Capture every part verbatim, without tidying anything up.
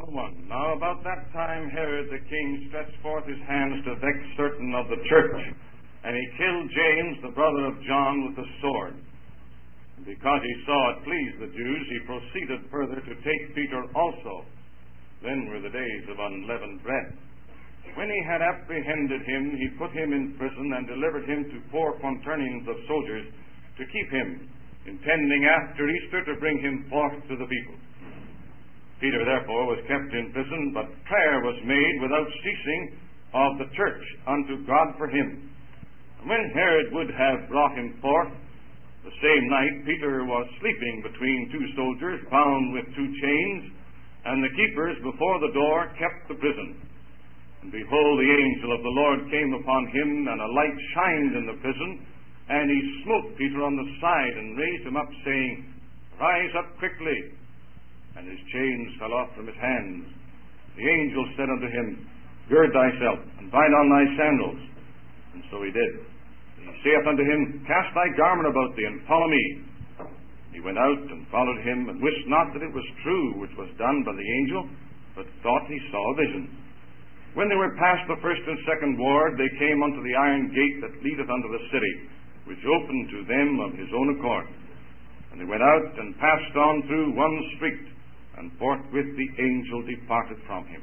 one. Now about that time Herod the king stretched forth his hands to vex certain of the church, and he killed James, the brother of John, with the sword. And because he saw it pleased the Jews, he proceeded further to take Peter also. Then were the days of unleavened bread. When he had apprehended him, he put him in prison and delivered him to four quaternings of soldiers to keep him, intending after Easter to bring him forth to the people. Peter therefore was kept in prison, but prayer was made without ceasing of the church unto God for him. And when Herod would have brought him forth, the same night Peter was sleeping between two soldiers, bound with two chains, and the keepers before the door kept the prison. And behold, the angel of the Lord came upon him, and a light shined in the prison, and he smote Peter on the side, and raised him up, saying, Rise up quickly. And his chains fell off from his hands. The angel said unto him, Gird thyself, and bind on thy sandals. And so he did. And he saith unto him, Cast thy garment about thee, and follow me. He went out and followed him, and wist not that it was true which was done by the angel, but thought he saw a vision. When they were past the first and second ward, they came unto the iron gate that leadeth unto the city, which opened to them of his own accord. And they went out and passed on through one street, and forthwith the angel departed from him.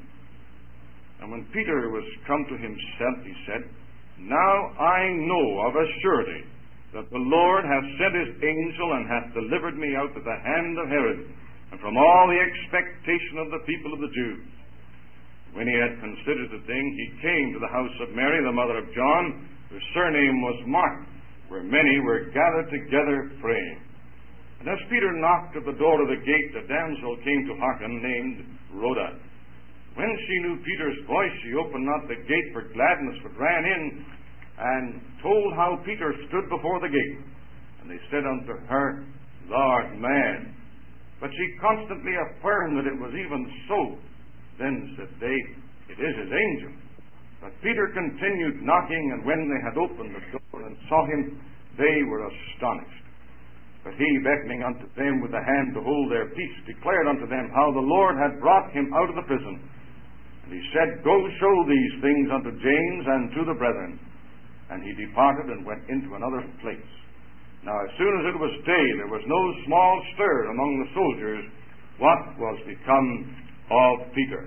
And when Peter was come to himself, he said, Now I know of a surety that the Lord hath sent his angel, and hath delivered me out of the hand of Herod, and from all the expectation of the people of the Jews. When he had considered the thing, he came to the house of Mary, the mother of John, whose surname was Mark, where many were gathered together praying. And as Peter knocked at the door of the gate, a damsel came to hearken, named Rhoda. When she knew Peter's voice, she opened not the gate for gladness, but ran in, and told how Peter stood before the gate. And they said unto her, Thou art mad. But she constantly affirmed that it was even so. Then said they, It is his angel. But Peter continued knocking, and when they had opened the door and saw him, they were astonished. But he, beckoning unto them with the hand to hold their peace, declared unto them how the Lord had brought him out of the prison. And he said, Go show these things unto James and to the brethren. And he departed and went into another place. Now as soon as it was day, there was no small stir among the soldiers what was become of Peter.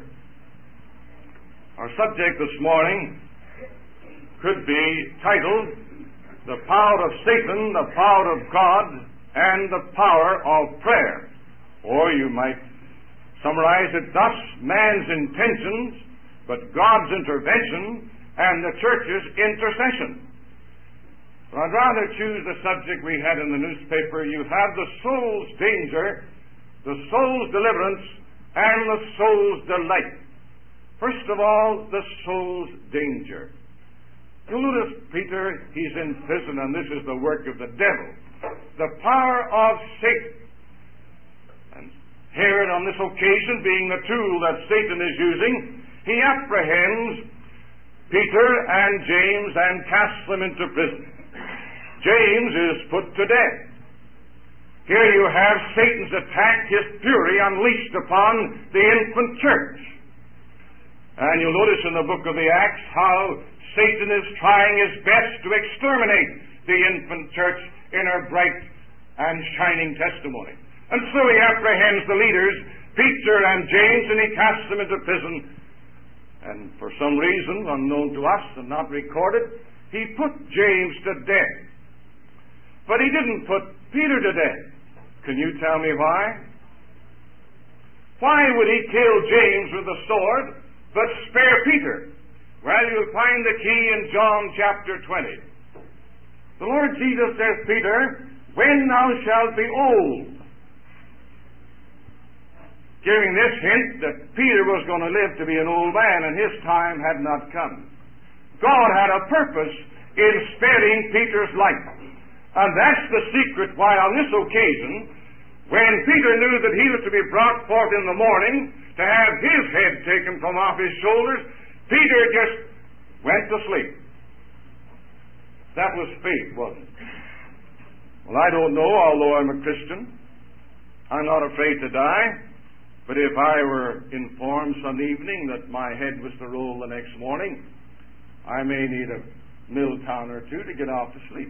Our subject this morning could be titled, The Power of Satan, the Power of God, and the Power of Prayer. Or you might summarize it thus: man's intentions, but God's intervention, and the church's intercession. But I'd rather choose the subject we had in the newspaper. You have the soul's danger, the soul's deliverance, and the soul's delight. First of all, the soul's danger. You'll notice Peter, he's in prison, and this is the work of the devil. The power of Satan. And Herod, on this occasion, being the tool that Satan is using, he apprehends Peter and James and casts them into prison. James is put to death. Here you have Satan's attack, his fury unleashed upon the infant church. And you'll notice in the book of the Acts how Satan is trying his best to exterminate the infant church in her bright and shining testimony. And so he apprehends the leaders, Peter and James, and he casts them into prison. And for some reason, unknown to us and not recorded, he put James to death. But he didn't put Peter to death. Can you tell me why? Why would he kill James with the sword, but spare Peter? Well, you'll find the key in John chapter twenty. The Lord Jesus says, Peter, when thou shalt be old, giving this hint that Peter was going to live to be an old man, and his time had not come. God had a purpose in sparing Peter's life. And that's the secret why on this occasion, when Peter knew that he was to be brought forth in the morning to have his head taken from off his shoulders, Peter just went to sleep. That was faith, wasn't it? Well, I don't know, although I'm a Christian. I'm not afraid to die. But if I were informed some evening that my head was to roll the next morning, I may need a Milltown or two to get off to sleep.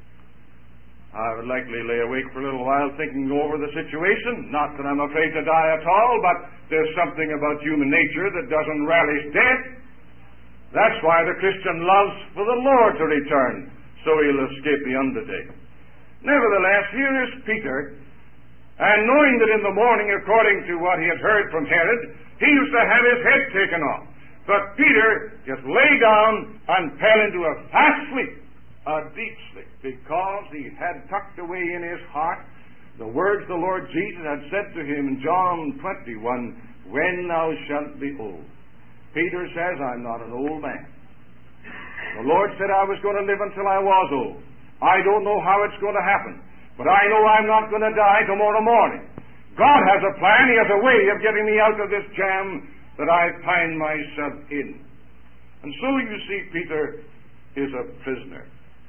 I would likely lay awake for a little while thinking over the situation. Not that I'm afraid to die at all, but there's something about human nature that doesn't relish death. That's why the Christian loves for the Lord to return, so he'll escape the underday. Nevertheless, here is Peter, and knowing that in the morning, according to what he had heard from Herod, he used to have his head taken off. But Peter just lay down and fell into a fast sleep, a deep sleep, because he had tucked away in his heart the words the Lord Jesus had said to him in John twenty-one, when thou shalt be old. Peter says, I'm not an old man. The Lord said I was going to live until I was old. I don't know how it's going to happen, but I know I'm not going to die tomorrow morning. God has a plan. He has a way of getting me out of this jam that I find myself in. And so you see, Peter is a prisoner.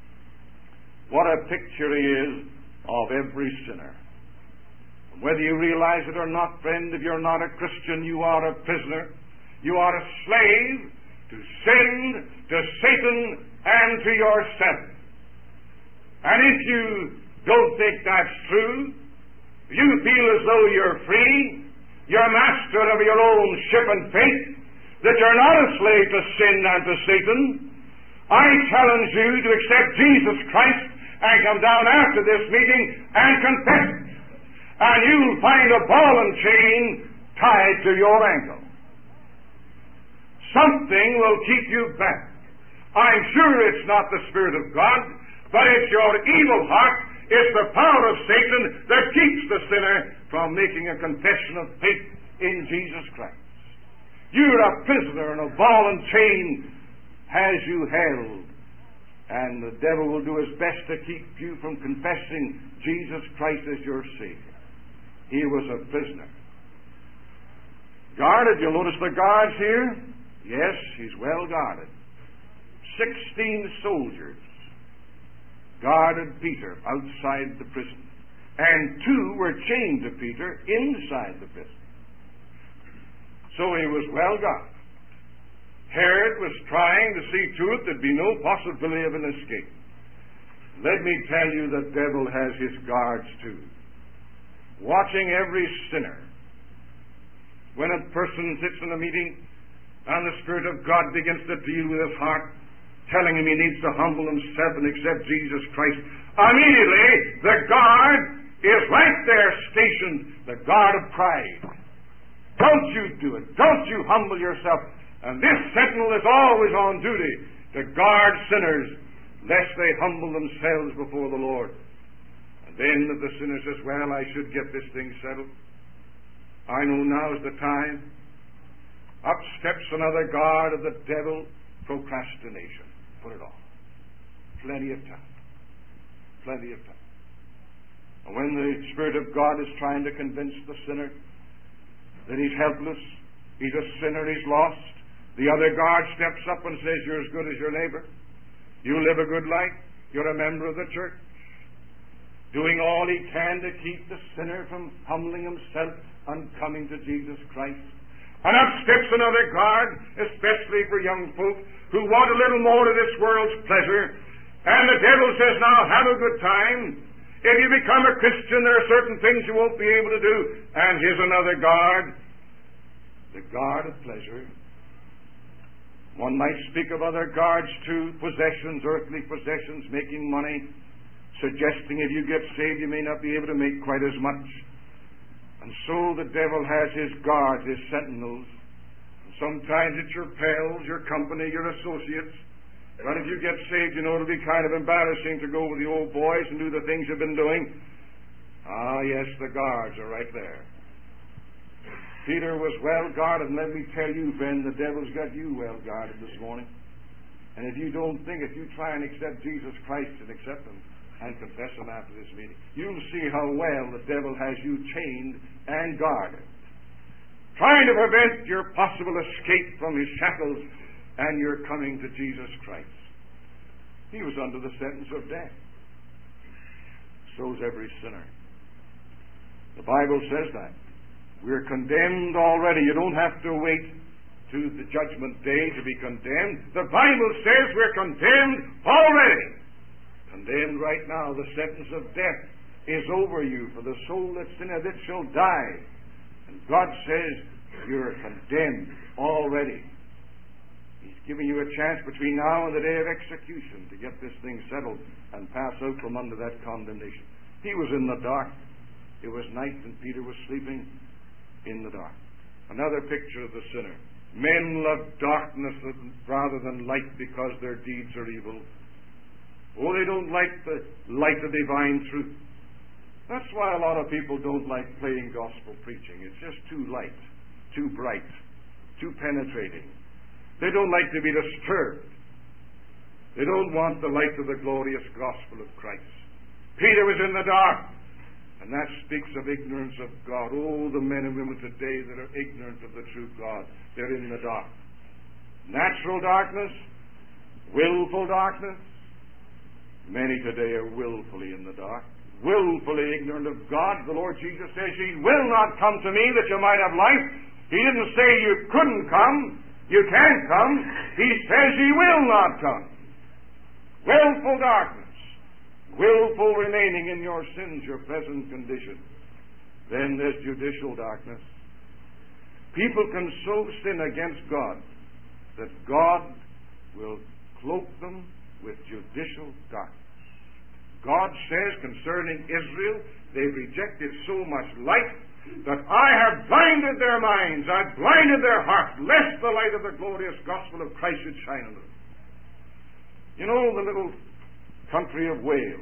What a picture he is of every sinner. Whether you realize it or not, friend, if you're not a Christian, you are a prisoner. You are a slave to sin, to Satan, and to yourself. And if you don't think that's true, you feel as though you're free, you're master of your own ship and fate, that you're not a slave to sin and to Satan, I challenge you to accept Jesus Christ and come down after this meeting and confess it. And you'll find a ball and chain tied to your ankle. Something will keep you back. I'm sure it's not the Spirit of God, but it's your evil heart, it's the power of Satan that keeps the sinner from making a confession of faith in Jesus Christ. You're a prisoner, and a ball and chain has you held, and the devil will do his best to keep you from confessing Jesus Christ as your Savior. He was a prisoner. Guarded, you'll notice the guards here. Yes, he's well guarded. Sixteen soldiers guarded Peter outside the prison, and two were chained to Peter inside the prison. So he was well guarded. Herod was trying to see to it there'd be no possibility of an escape. Let me tell you, the devil has his guards too, watching every sinner. When a person sits in a meeting and the Spirit of God begins to deal with his heart, telling him he needs to humble himself and accept Jesus Christ, immediately the guard is right there stationed, the guard of pride. Don't you do it. Don't you humble yourself. And this sentinel is always on duty to guard sinners, lest they humble themselves before the Lord. And then if the sinner says, well, I should get this thing settled, I know now's the time, up steps another guard of the devil, procrastination. Put it off. Plenty of time. Plenty of time. And when the Spirit of God is trying to convince the sinner that he's helpless, he's a sinner, he's lost, the other guard steps up and says, you're as good as your neighbor. You live a good life. You're a member of the church. Doing all he can to keep the sinner from humbling himself and coming to Jesus Christ. And up steps another guard, especially for young folk who want a little more of this world's pleasure. And the devil says, now have a good time. If you become a Christian, there are certain things you won't be able to do. And here's another guard, the guard of pleasure. One might speak of other guards too, possessions, earthly possessions, making money, suggesting if you get saved you may not be able to make quite as much. And so the devil has his guards, his sentinels. And sometimes it's your pals, your company, your associates. But if you get saved, you know it'll be kind of embarrassing to go with the old boys and do the things you've been doing. Ah, yes, the guards are right there. Peter was well guarded, and let me tell you, friend, the devil's got you well guarded this morning. And if you don't think, if you try and accept Jesus Christ and accept him and confess him after this meeting, you'll see how well the devil has you chained and guarded, trying to prevent your possible escape from his shackles and your coming to Jesus Christ. He was under the sentence of death. So's every sinner. The Bible says that. We're condemned already. You don't have to wait to the judgment day to be condemned. The Bible says we're condemned already. Condemned right now. The sentence of death is over you. For the soul that sinneth, it shall die. And God says you're condemned already. He's giving you a chance between now and the day of execution to get this thing settled and pass out from under that condemnation. He was in the dark. It was night and Peter was sleeping in the dark. Another picture of the sinner. Men love darkness rather than light because their deeds are evil. Oh, they don't like the light of divine truth. That's why a lot of people don't like playing gospel preaching. It's just too light, too bright, too penetrating. They don't like to be disturbed. They don't want the light of the glorious gospel of Christ. Peter was in the dark, and that speaks of ignorance of God. Oh, the men and women today that are ignorant of the true God, they're in the dark. Natural darkness, willful darkness. Many today are willfully in the dark, willfully ignorant of God. The Lord Jesus says, "Ye will not come to me that you might have life." He didn't say you couldn't come. You can't come. He says ye will not come. Willful darkness. Willful remaining in your sins, your present condition. Then there's judicial darkness. People can so sin against God that God will cloak them with judicial darkness. God says concerning Israel, they've rejected so much light that I have blinded their minds, I've blinded their hearts, lest the light of the glorious gospel of Christ should shine on them. You know the little country of Wales.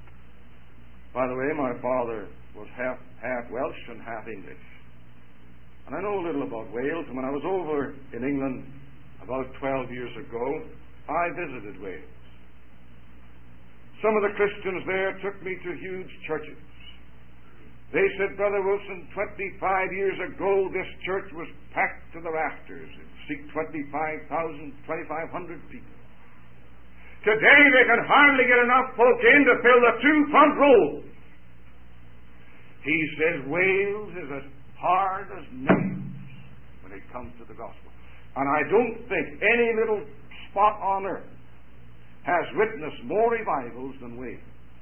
By the way, my father was half, half Welsh and half English. And I know a little about Wales, and when I was over in England about twelve years ago, I visited Wales. Some of the Christians there took me to huge churches. They said, "Brother Wilson, twenty-five years ago this church was packed to the rafters. It seated twenty-five thousand, twenty-five hundred people. Today they can hardly get enough folk in to fill the two front rows." He says Wales is as hard as nails when it comes to the gospel. And I don't think any little spot on earth has witnessed more revivals than Wales.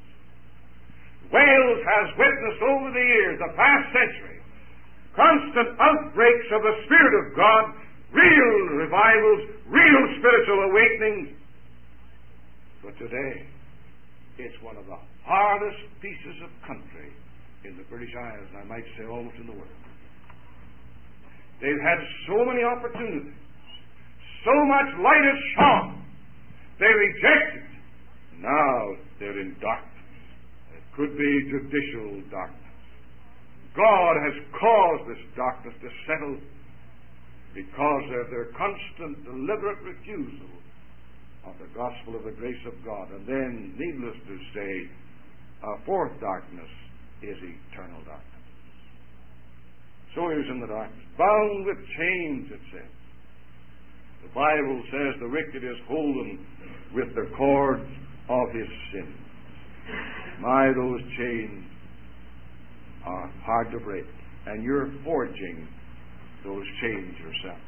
Wales has witnessed over the years, the past century, constant outbreaks of the Spirit of God, real revivals, real spiritual awakenings. But today, it's one of the hardest pieces of country in the British Isles, and I might say almost in the world. They've had so many opportunities, so much light has shone. They rejected. Now they're in darkness. It could be judicial darkness. God has caused this darkness to settle because of their constant, deliberate refusal of the gospel of the grace of God. And then, needless to say, a fourth darkness is eternal darkness. So he was in the darkness, bound with chains, it says. The Bible says the wicked is holden with the cords of his sin. My, those chains are hard to break, and you're forging those chains yourself.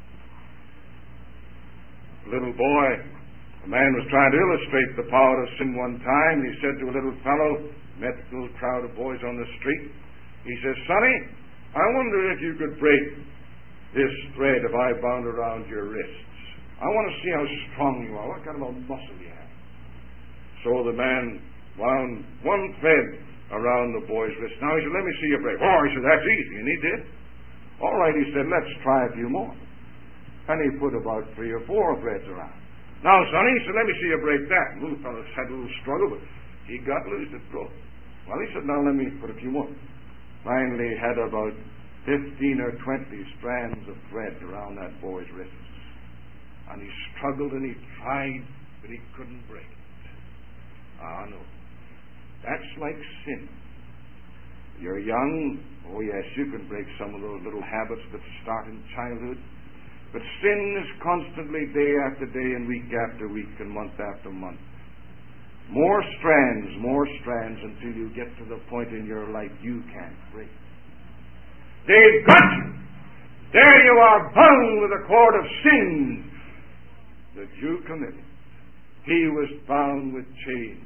Little boy, a man was trying to illustrate the power of sin one time. He said to a little fellow, met a little crowd of boys on the street, he says, "Sonny, I wonder if you could break this thread if I bound around your wrists. I want to see how strong you are, what kind of a muscle you have." So the man wound one thread around the boy's wrist. Now he said, "Let me see you break." "Oh," he said, "that's easy." And he did. "All right," he said, "let's try a few more." And he put about three or four threads around. "Now, Sonny," he said, "let me see you break that." And the little fellow had a little struggle, but he got loose. It broke. Well, he said, "Now let me put a few more." Finally, he had about fifteen or twenty strands of thread around that boy's wrists. And he struggled and he tried, but he couldn't break it. Ah, no. That's like sin. You're young. Oh, yes, you can break some of those little habits that start in childhood. But sin is constantly, day after day and week after week and month after month. More strands, more strands until you get to the point in your life you can't break. They've got you. There you are, bound with a cord of sin that you committed. He was bound with chains.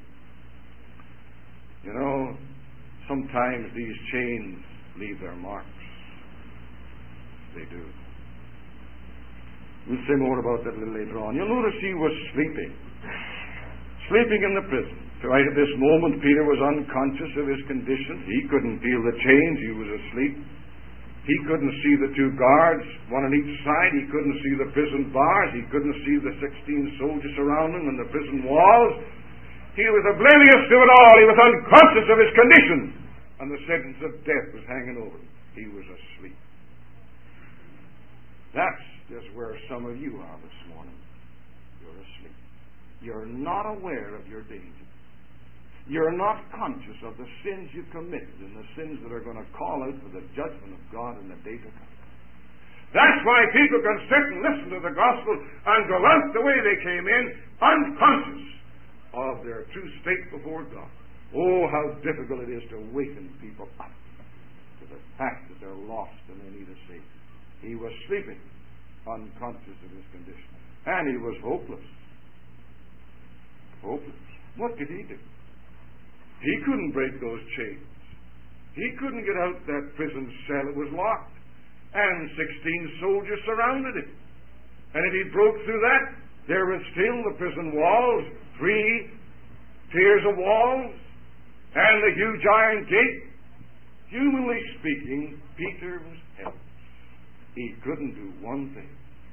You know, sometimes these chains leave their marks. They do. We'll say more about that a little later on. You'll notice he was sleeping. Sleeping in the prison. Right at this moment, Peter was unconscious of his condition. He couldn't feel the chains. He was asleep. He couldn't see the two guards, one on each side. He couldn't see the prison bars. He couldn't see the sixteen soldiers surrounding him and the prison walls. He was oblivious to it all. He was unconscious of his condition. And the sentence of death was hanging over him. He was asleep. That's just where some of you are this morning. You're asleep. You're not aware of your danger. You're not conscious of the sins you committed and the sins that are going to call out for the judgment of God in the day to come. That's why people can sit and listen to the gospel and go out the way they came in, unconscious of their true state before God. Oh, how difficult it is to waken people up to the fact that they're lost and they need a Savior. He was sleeping, unconscious of his condition. And he was hopeless. Hopeless. What could he do? He couldn't break those chains. He couldn't get out that prison cell. It was locked. And sixteen soldiers surrounded it. And if he broke through that, there was still the prison walls, three tiers of walls, and the huge iron gate. Humanly speaking, Peter was helpless. He couldn't do one thing.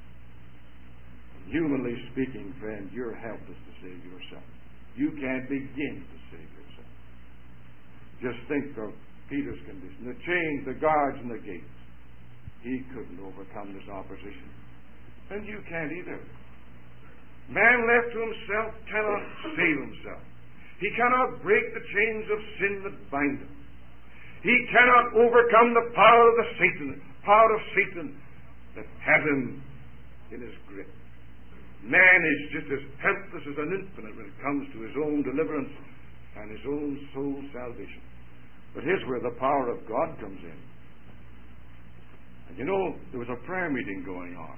Humanly speaking, friend, you're helpless to save yourself. You can't begin to save yourself. Just think of Peter's condition. The chains, the guards, and the gates. He couldn't overcome this opposition. And you can't either. Man left to himself cannot save himself. He cannot break the chains of sin that bind him. He cannot overcome the power of the Satan, power of Satan that has him in his grip. Man is just as helpless as an infant when it comes to his own deliverance and his own soul's salvation. But here's where the power of God comes in. And you know, there was a prayer meeting going on.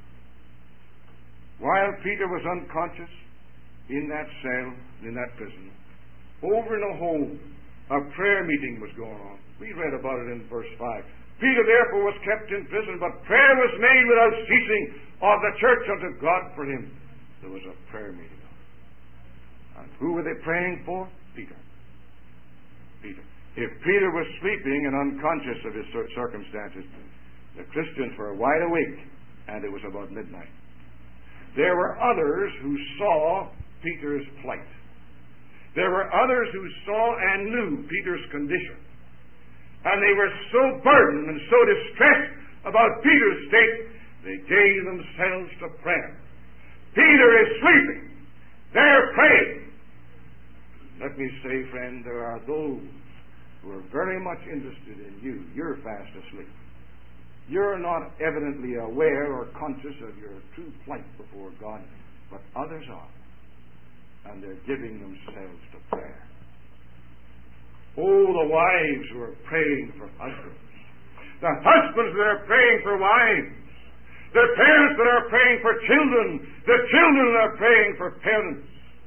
While Peter was unconscious in that cell, in that prison, over in a home, a prayer meeting was going on. We read about it in verse five. Peter therefore was kept in prison, but prayer was made without ceasing of the church unto God for him. There was a prayer meeting. And who were they praying for? Peter. Peter. If Peter was sleeping and unconscious of his circumstances, the Christians were wide awake, and it was about midnight. There were others who saw Peter's plight. There were others who saw and knew Peter's condition. And they were so burdened and so distressed about Peter's state, they gave themselves to prayer. Peter is sleeping. They're praying. Let me say, friend, there are those who are very much interested in you. You're fast asleep. You're not evidently aware or conscious of your true plight before God, but others are. And they're giving themselves to prayer. Oh, the wives who are praying for husbands. The husbands that are praying for wives. The parents that are praying for children. The children that are praying for parents.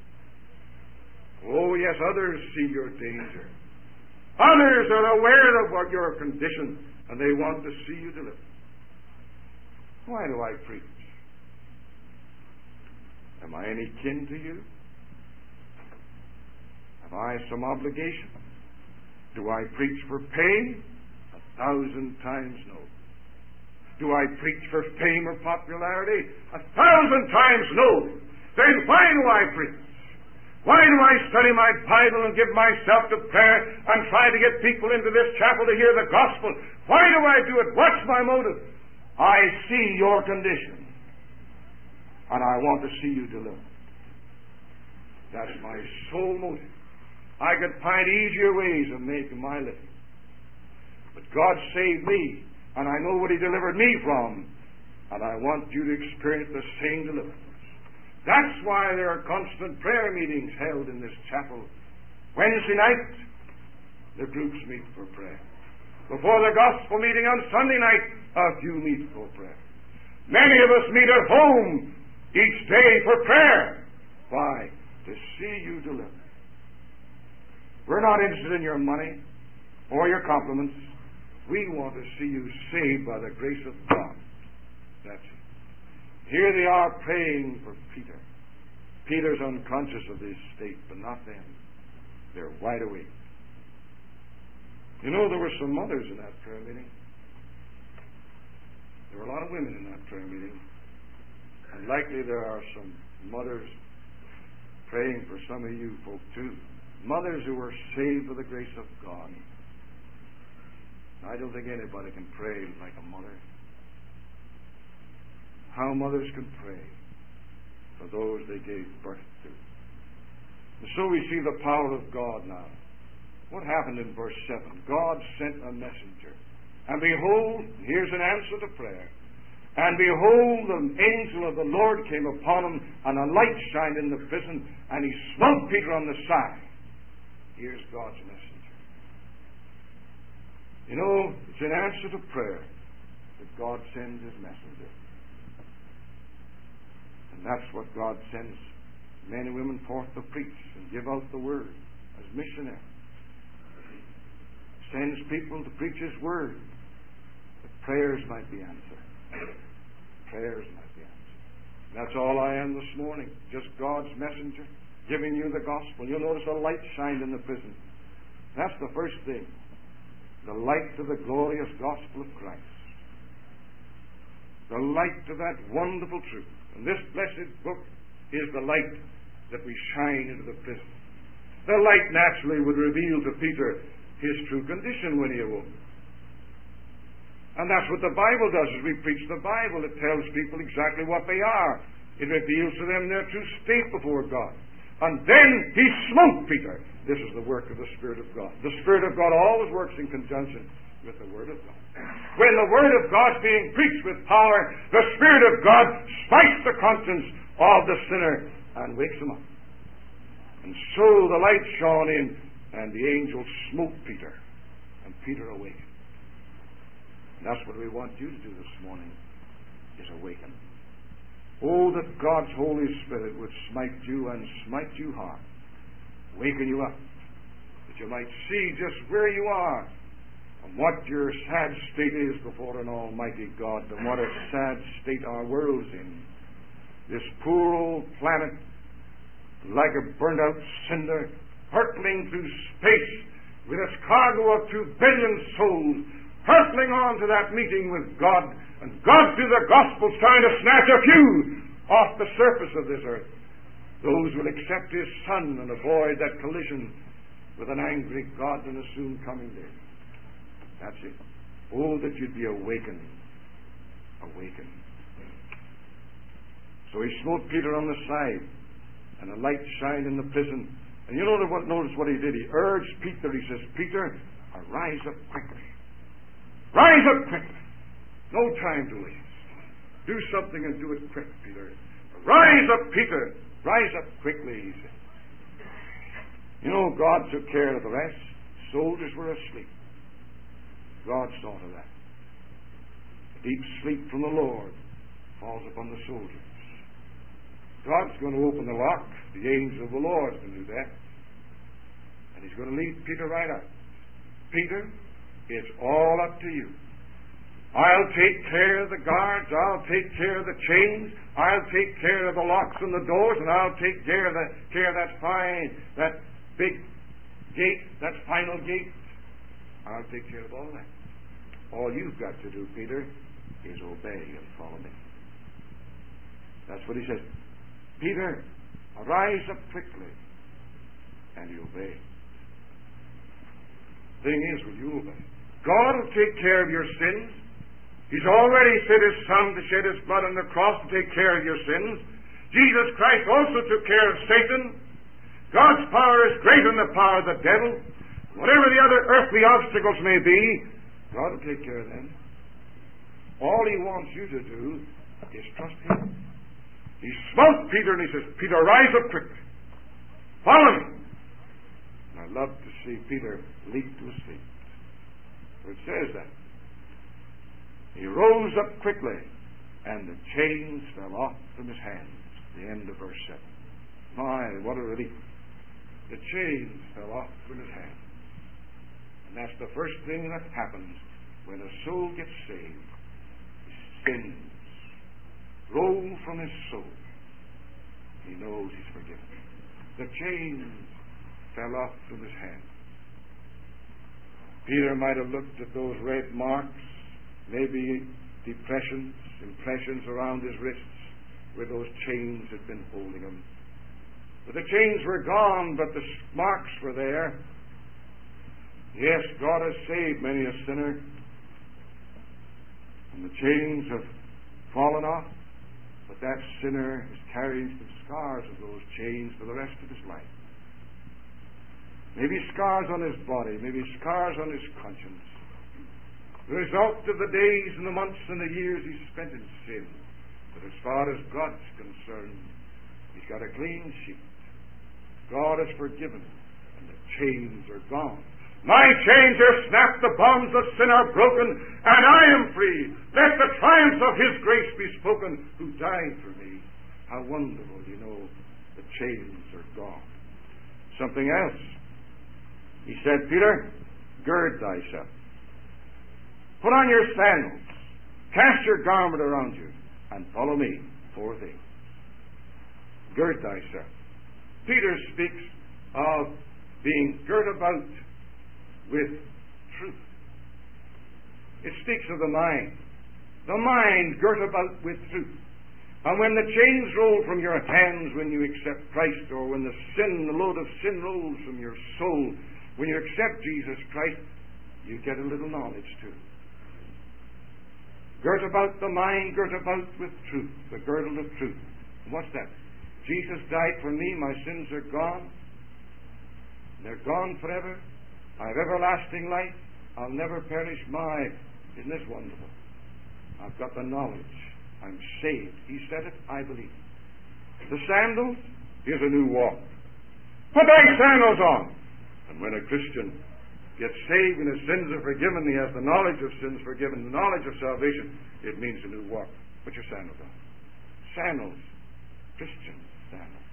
Oh, yes, others see your danger. Others are aware of what your condition, and they want to see you delivered. Why do I preach? Am I any kin to you? Have I some obligation? Do I preach for pay? A thousand times no. Do I preach for fame or popularity? A thousand times no. Then why do I preach? Why do I study my Bible and give myself to prayer and try to get people into this chapel to hear the gospel? Why do I do it? What's my motive? I see your condition, and I want to see you delivered. That's my sole motive. I could find easier ways of making my living. But God saved me, and I know what He delivered me from, and I want you to experience the same deliverance. That's why there are constant prayer meetings held in this chapel. Wednesday night, the groups meet for prayer. before the gospel meeting on Sunday night, a few meet for prayer. Many of us meet at home each day for prayer. Why? To see you delivered. We're not interested in your money or your compliments. We want to see you saved by the grace of God. That's it. Here they are praying for Peter. Peter's unconscious of this state, but not them. They're wide awake. You know, there were some mothers in that prayer meeting. There were a lot of women in that prayer meeting. And likely there are some mothers praying for some of you folk too. Mothers who were saved by the grace of God. I don't think anybody can pray like a mother. How mothers can pray for those they gave birth to. And so we see the power of God now. What happened in verse seven? God sent a messenger. And behold, here's an answer to prayer. And behold, the angel of the Lord came upon him, and a light shined in the prison, and he smote Peter on the side. Here's God's messenger. You know, it's an answer to prayer that God sends his messenger. And that's what God sends men and women forth to preach and give out the word as missionaries. Sends people to preach his word that prayers might be answered. Prayers might be answered. That's all I am this morning. Just God's messenger giving you the gospel. You'll notice a light shined in the prison. That's the first thing. The light to the glorious gospel of Christ. The light to that wonderful truth. And this blessed book is the light that we shine into the prison. The light naturally would reveal to Peter his true condition when he awoke. And that's what the Bible does as we preach the Bible. It tells people exactly what they are. It reveals to them their true state before God. And then he smote Peter. This is the work of the Spirit of God. The Spirit of God always works in conjunction with the Word of God. When the Word of God's being preached with power, the Spirit of God smites the conscience of the sinner and wakes him up. And so the light shone in, and the angel smote Peter, and Peter awakened. And that's what we want you to do this morning, is awaken. Oh, that God's Holy Spirit would smite you and smite you hard, waken you up, that you might see just where you are and what your sad state is before an almighty God, and what a sad state our world's in. This poor old planet, like a burnt-out cinder, hurtling through space with its cargo of two billion souls, hurtling on to that meeting with God, and God through the gospel trying to snatch a few off the surface of this earth. Those will accept his Son and avoid that collision with an angry God and a soon coming day. That's it. Oh, that you'd be awakened. Awakened. So he smote Peter on the side, and a light shined in the prison. And you notice what, notice what he did. He urged Peter. He says, Peter, arise up quickly. Rise up quickly. No time to waste. Do something and do it quick, Peter. Rise up, Peter. Rise up quickly, he said. You know, God took care of the rest. Soldiers were asleep. God saw to that. A deep sleep from the Lord falls upon the soldiers. God's going to open the lock. The angel of the Lord is going to do that. And he's going to lead Peter right out. Peter, it's all up to you. I'll take care of the guards. I'll take care of the chains. I'll take care of the locks and the doors, and I'll take care of the care of that fine, that big gate, that final gate. I'll take care of all that. All you've got to do, Peter, is obey and follow me. That's what he says. Peter, arise up quickly, and you obey. Thing is, will you obey? God will take care of your sins. He's already sent his Son to shed his blood on the cross to take care of your sins. Jesus Christ also took care of Satan. God's power is greater than the power of the devil. Whatever the other earthly obstacles may be, God will take care of them. All he wants you to do is trust him. He smote Peter and he says, Peter, rise up quickly. Follow me. And I love to see Peter leap to his feet. For it says rose up quickly, and the chains fell off from his hands. The end of verse seven. My, what a relief. The chains fell off from his hands. And that's the first thing that happens when a soul gets saved. Sins roll from his soul. He knows he's forgiven. The chains fell off from his hands. Peter might have looked at those red marks, maybe depressions, impressions around his wrists where those chains had been holding him. But the chains were gone, but the marks were there. Yes, God has saved many a sinner, and the chains have fallen off, but that sinner is carrying the scars of those chains for the rest of his life. Maybe scars on his body, maybe scars on his conscience. The result of the days and the months and the years he spent in sin. But as far as God's concerned, he's got a clean sheet. God has forgiven him, and the chains are gone. My chains are snapped, the bonds of sin are broken, and I am free. Let the triumphs of his grace be spoken, who died for me. How wonderful, you know, the chains are gone. Something else. He said, Peter, gird thyself. Put on your sandals. Cast your garment around you, and follow me. Four things. Gird thyself. Peter speaks of being girt about with truth. It speaks of the mind. The mind girt about with truth. And when the chains roll from your hands when you accept Christ, or when the sin, the load of sin rolls from your soul, when you accept Jesus Christ, you get a little knowledge too. Girt about the mind, girt about with truth, the girdle of truth. And what's that? Jesus died for me, my sins are gone. They're gone forever. I have everlasting life. I'll never perish. My, isn't this wonderful? I've got the knowledge. I'm saved. He said it, I believe it. The sandals, here's a new walk. Put thy sandals on. And when a Christian gets saved and his sins are forgiven, he has the knowledge of sins forgiven, the knowledge of salvation, it means a new walk. Put your sandals on. Sandals. Christian sandals.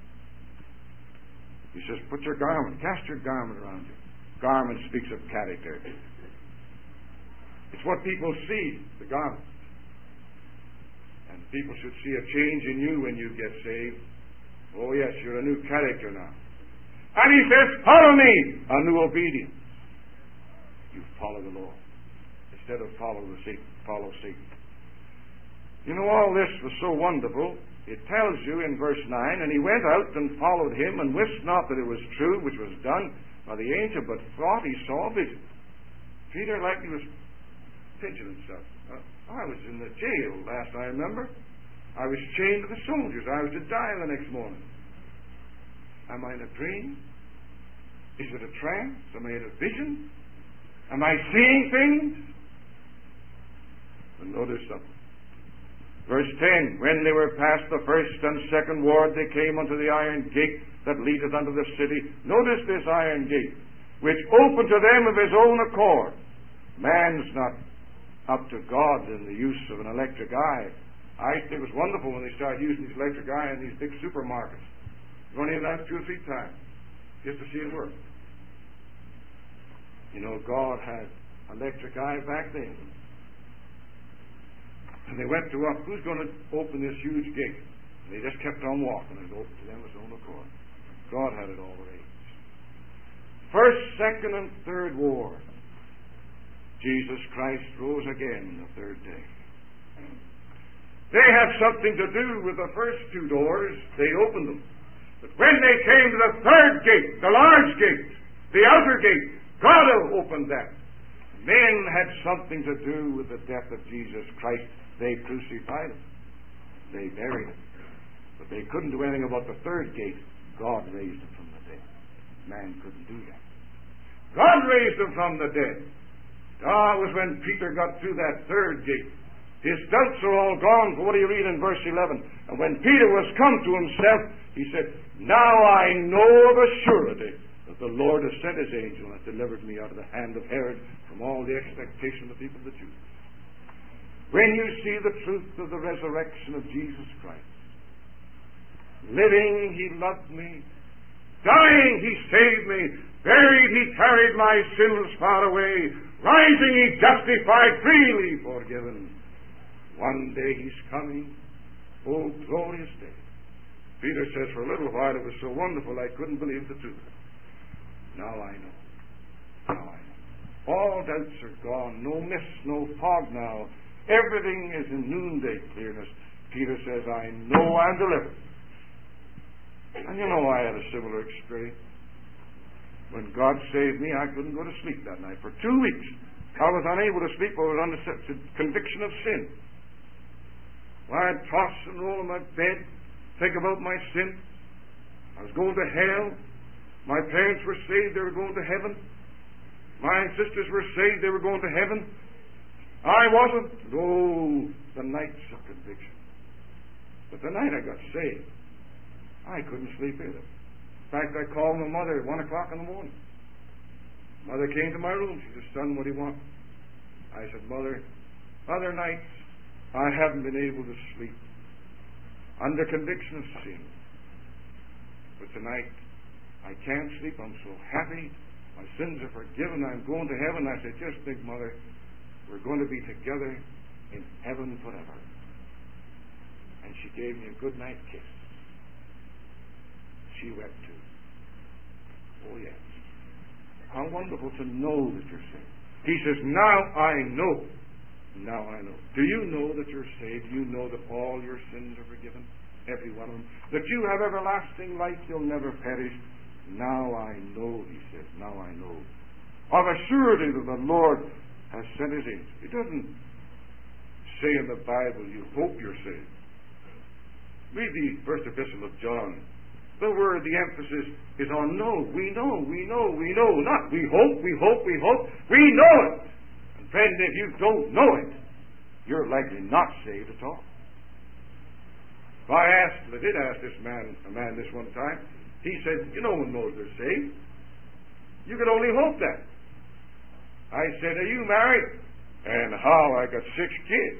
He says, put your garment, cast your garment around you. Garment speaks of character. It's what people see, the garment. And people should see a change in you when you get saved. Oh yes, you're a new character now. And he says, follow me, a new obedience. You follow the Lord instead of follow the Satan, follow Satan. You know, all this was so wonderful. It tells you in verse nine, and he went out and followed him, and wist not that it was true, which was done by the angel, but thought he saw a vision. Peter, like he was pinching himself. Uh, I was in the jail last I remember. I was chained to the soldiers. I was to die the next morning. Am I in a dream? Is it a trance? Am I in a vision? Am I seeing things? And notice something. Verse ten, when they were past the first and second ward, they came unto the iron gate that leadeth unto the city. Notice this iron gate, which opened to them of his own accord. Man's not up to God in the use of an electric eye. I think it was wonderful when they started using these electric eye in these big supermarkets. Run in that two or three times just to see it work. You know, God had electric eye back then. And they went to up, who's going to open this huge gate? And they just kept on walking, and it opened to them of its own accord. God had it all arranged. First, second, and third ward. Jesus Christ rose again the third day. They have something to do with the first two doors. They opened them. But when they came to the third gate, the large gate, the outer gate, God opened that. Men had something to do with the death of Jesus Christ. They crucified him. They buried him. But they couldn't do anything about the third gate. God raised him from the dead. Man couldn't do that. God raised him from the dead. Ah, it was when Peter got through that third gate. His doubts are all gone. For what do you read in verse eleven? And when Peter was come to himself, he said, now I know of a surety that the Lord has sent his angel and has delivered me out of the hand of Herod from all the expectation of the people of the Jews. when you see the truth of the resurrection of Jesus Christ. Living, He loved me. Dying, He saved me. Buried, He carried my sins far away. Rising, He justified, freely forgiven. One day He's coming. Oh, glorious day. Peter says, for a little while it was so wonderful I couldn't believe the truth. Now I know. Now I know. All doubts are gone. No mist, no fog now. Everything is in noonday clearness. Peter says, I know I'm delivered. And you know, I had a similar experience. When God saved me, I couldn't go to sleep that night. For two weeks, I was unable to sleep. I was under such a conviction of sin. I'd toss and roll in my bed, think about my sin. I was going to hell. My parents were saved, they were going to heaven. My sisters were saved, they were going to heaven. I wasn't. Oh, the nights of conviction. But the night I got saved, I couldn't sleep either. In fact, I called my mother at one o'clock in the morning. Mother came to my room. She said, son, what do you want? I said, Mother, other nights I haven't been able to sleep under conviction of sin. But tonight I can't sleep. I'm so happy. My sins are forgiven. I'm going to heaven. I said, just think, Mother, we're going to be together in heaven forever. And she gave me a good night kiss. She wept too. Oh, yes. How wonderful to know that you're saved. He says, now I know. Now I know. Do you know that you're saved? Do you know that all your sins are forgiven? Every one of them. That you have everlasting life. You'll never perish. Now I know, he says. Now I know. Of a surety that the Lord has sent His angel. It doesn't say in the Bible, you hope you're saved. Read the first epistle of John. The word, the emphasis is on know. We know, we know, we know. Not we hope, we hope, we hope. We know it. And friend, if you don't know it, you're likely not saved at all. I asked, I did ask this man, a man this one time. He said, you no one knows they're saved. You can only hope that. I said, are you married? And how? I got six kids.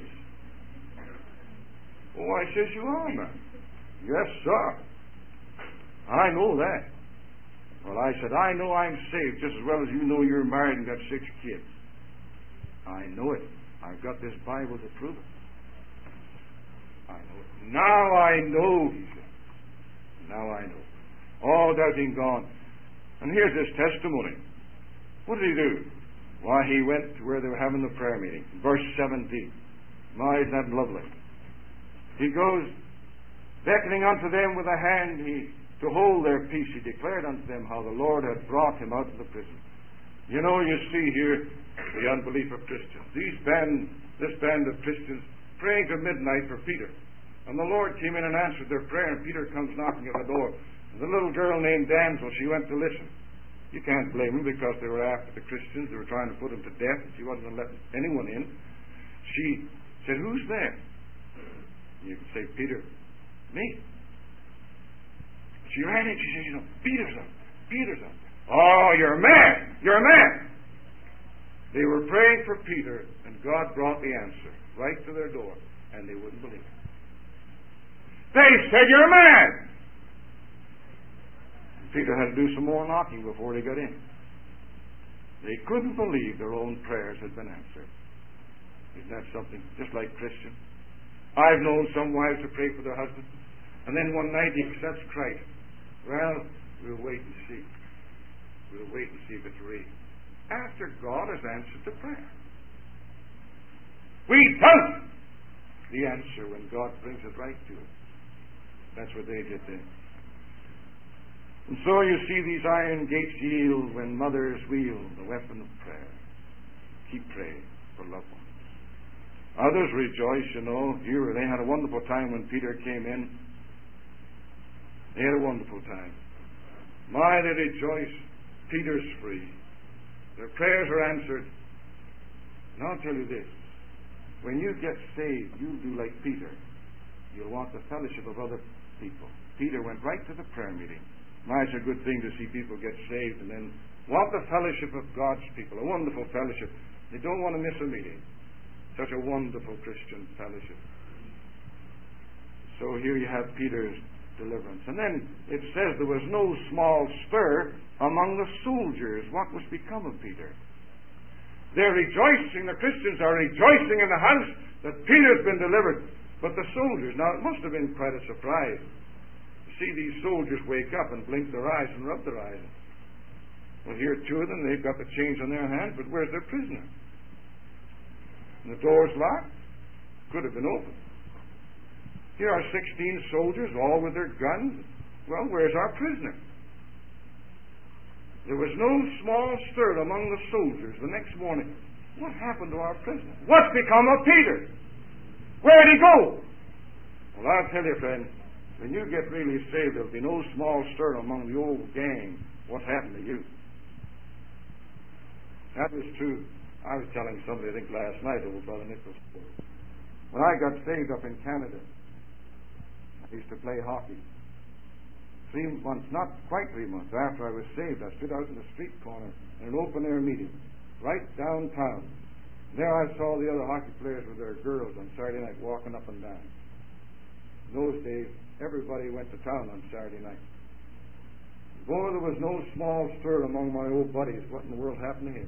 Oh, I says, you are, man. Yes, sir. I know that. Well, I said, I know I'm saved just as well as you know you're married and got six kids. I know it. I've got this Bible to prove it. I know it. Now I know, he said. Now I know. All doubting gone. And here's his testimony. What did he do? Why, he went to where they were having the prayer meeting. Verse seventeen. My, isn't that lovely? He goes, beckoning unto them with a hand, he to hold their peace, he declared unto them how the Lord had brought him out of the prison. You know, you see here the unbelief of Christians. These band, this band of Christians praying to midnight for Peter. And the Lord came in and answered their prayer, and Peter comes knocking at the door. And the little girl named Damsel, she went to listen. You can't blame them because they were after the Christians. They were trying to put them to death, and she wasn't going to let anyone in. She said, who's there? You can say, Peter. Me. She ran in. She said, you know, Peter's up there. Peter's up there. Oh, you're mad. You're mad. They were praying for Peter, and God brought the answer right to their door, and they wouldn't believe it. They said, you're mad. And Peter had to do some more knocking before they got in. They couldn't believe their own prayers had been answered. Isn't that something? Just like Christians. I've known some wives to pray for their husbands, and then one night he accepts Christ. Well, we'll wait and see. We'll wait and see if it's real. After God has answered the prayer. We doubt the answer when God brings it right to us. That's what they did then. And so you see these iron gates yield when mothers wield the weapon of prayer. Keep praying for loved ones. Others rejoice, you know. Here they had a wonderful time when Peter came in. They had a wonderful time. My, they rejoice. Peter's free. Their prayers are answered. And I'll tell you this. When you get saved, you do like Peter. You'll want the fellowship of other people. Peter went right to the prayer meeting. My, it's a good thing to see people get saved and then want the fellowship of God's people. A wonderful fellowship. They don't want to miss a meeting. Such a wonderful Christian fellowship. So here you have Peter's deliverance. And then it says there was no small stir among the soldiers. What was become of Peter? They're rejoicing, the Christians are rejoicing in the house that Peter's been delivered. But the soldiers, now it must have been quite a surprise to see these soldiers wake up and blink their eyes and rub their eyes. Well, here two of them, they've got the chains on their hands, but where's their prisoner? And the door's locked. Could have been open. Here are sixteen soldiers, all with their guns. Well, where's our prisoner? There was no small stir among the soldiers the next morning. What happened to our prisoner? What's become of Peter? Where'd he go? Well, I'll tell you, friend, when you get really saved, there'll be no small stir among the old gang. What happened to you? That was true. I was telling somebody, I think last night, old Brother Nicholas. When I got saved up in Canada, I used to play hockey. Three months, not quite three months after I was saved, I stood out in the street corner in an open-air meeting, right downtown. There I saw the other hockey players with their girls on Saturday night walking up and down. In those days, everybody went to town on Saturday night. Though there was no small stir among my old buddies, what in the world happened to him?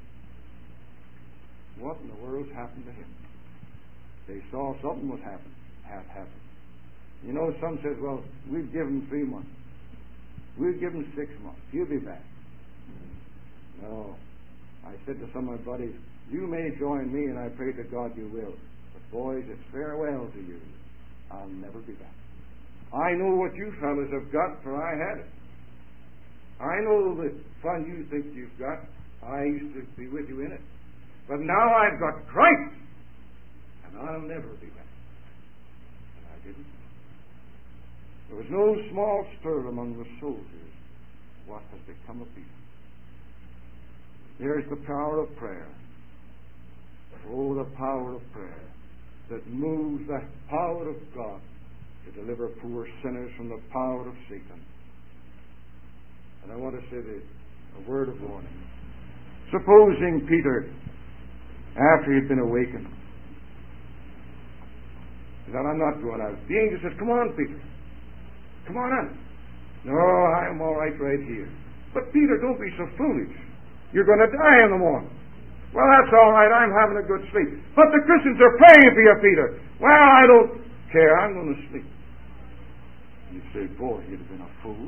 What in the world happened to him? They saw something was happening, had happened. You know, some says, well, we'll give him three months. We'll give him six months. He'll be back. No. I said to some of my buddies, you may join me, and I pray to God you will. But boys, it's farewell to you. I'll never be back. I know what you fellas have got, for I had it. I know the fun you think you've got. I used to be with you in it. But now I've got Christ, and I'll never be back. And I didn't. There was no small stir among the soldiers. What has become of Peter? There's the power of prayer. Oh, the power of prayer that moves the power of God to deliver poor sinners from the power of Satan. And I want to say this, a word of warning. Supposing Peter, after he'd been awakened, said, I'm not going out. The angel says, come on, Peter. Come on out. No, I'm all right right here. But Peter, don't be so foolish. You're going to die in the morning. Well, that's all right. I'm having a good sleep. But the Christians are praying for you, Peter. Well, I don't care. I'm going to sleep. You say, boy, you'd have been a fool.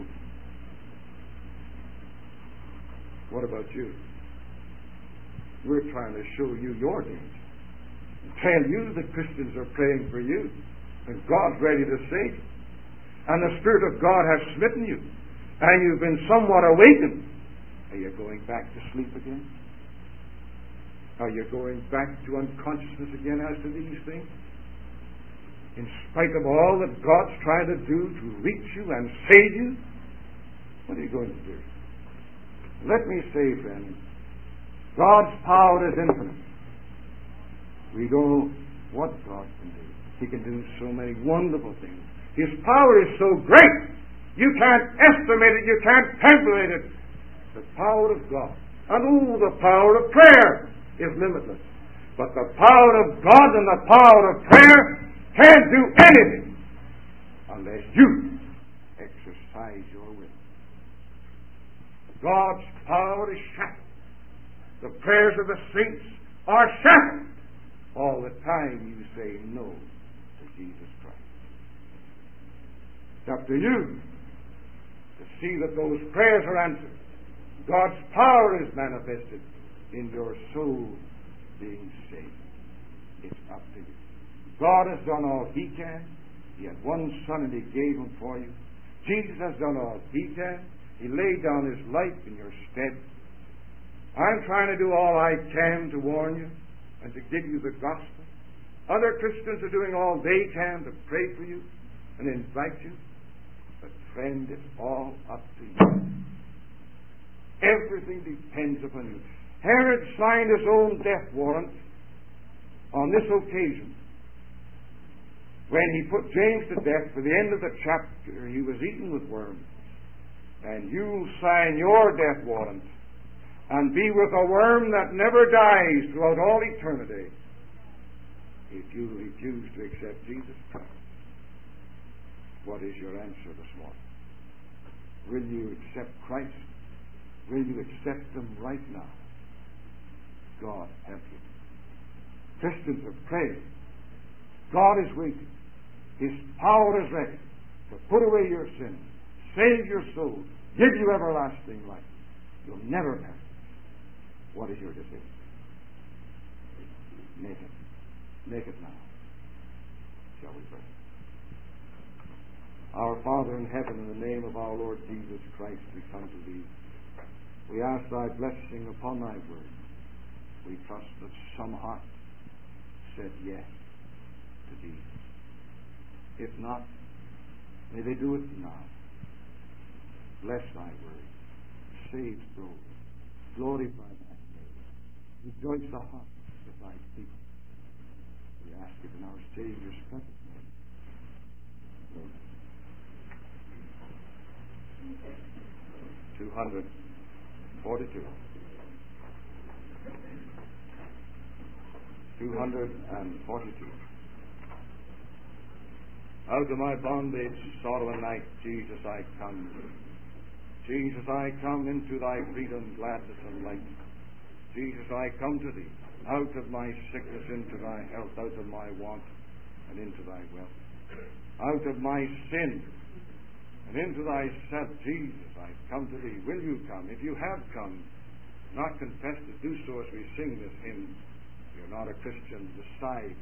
What about you? We're trying to show you your danger. Tell you the Christians are praying for you. And God's ready to save you. And the Spirit of God has smitten you. And you've been somewhat awakened. Are you going back to sleep again? Are you going back to unconsciousness again as to these things? In spite of all that God's trying to do to reach you and save you, what are you going to do? Let me say, friends, God's power is infinite. We don't know what God can do. He can do so many wonderful things. His power is so great, you can't estimate it, you can't calculate it. The power of God, and oh, the power of prayer is limitless. But the power of God and the power of prayer can't do anything unless you exercise your will. God's power is shattered. The prayers of the saints are shattered all the time you say no to Jesus Christ. It's up to you to see that those prayers are answered. God's power is manifested in your soul being saved. It's up to you. God has done all He can. He had one Son and He gave Him for you. Jesus has done all He can. He laid down His life in your stead. I'm trying to do all I can to warn you and to give you the gospel. Other Christians are doing all they can to pray for you and invite you. But friend, it's all up to you. Everything depends upon you. Herod signed his own death warrant on this occasion. When he put James to death, for the end of the chapter, he was eaten with worms. And you'll sign your death warrant and be with a worm that never dies throughout all eternity. If you refuse to accept Jesus Christ, what is your answer this morning? Will you accept Christ? Will you accept Him right now? God help you. Christians are praying. God is waiting. His power is ready to put away your sins, save your soul, give you everlasting life. You'll never perish. What is your decision? Make it. Make it now. Shall we pray? Our Father in heaven, in the name of our Lord Jesus Christ, we come to Thee. We ask Thy blessing upon Thy word. We trust that some heart said yes to Thee. If not, may they do it now. Bless Thy word. Save souls. Glorify Thy name. Rejoice the hearts of Thy people. We ask it in our Savior's precious name. Amen. two hundred forty-two. two hundred forty-two. Out of my bondage, sorrow and night, Jesus, I come. Jesus, I come into Thy freedom, gladness, and light. Jesus, I come to Thee, out of my sickness into Thy health, out of my want and into Thy wealth, out of my sin and into Thyself. Jesus, I come to Thee. Will you come? If you have come, not confess it, do so as we sing this hymn. You're not a Christian, decide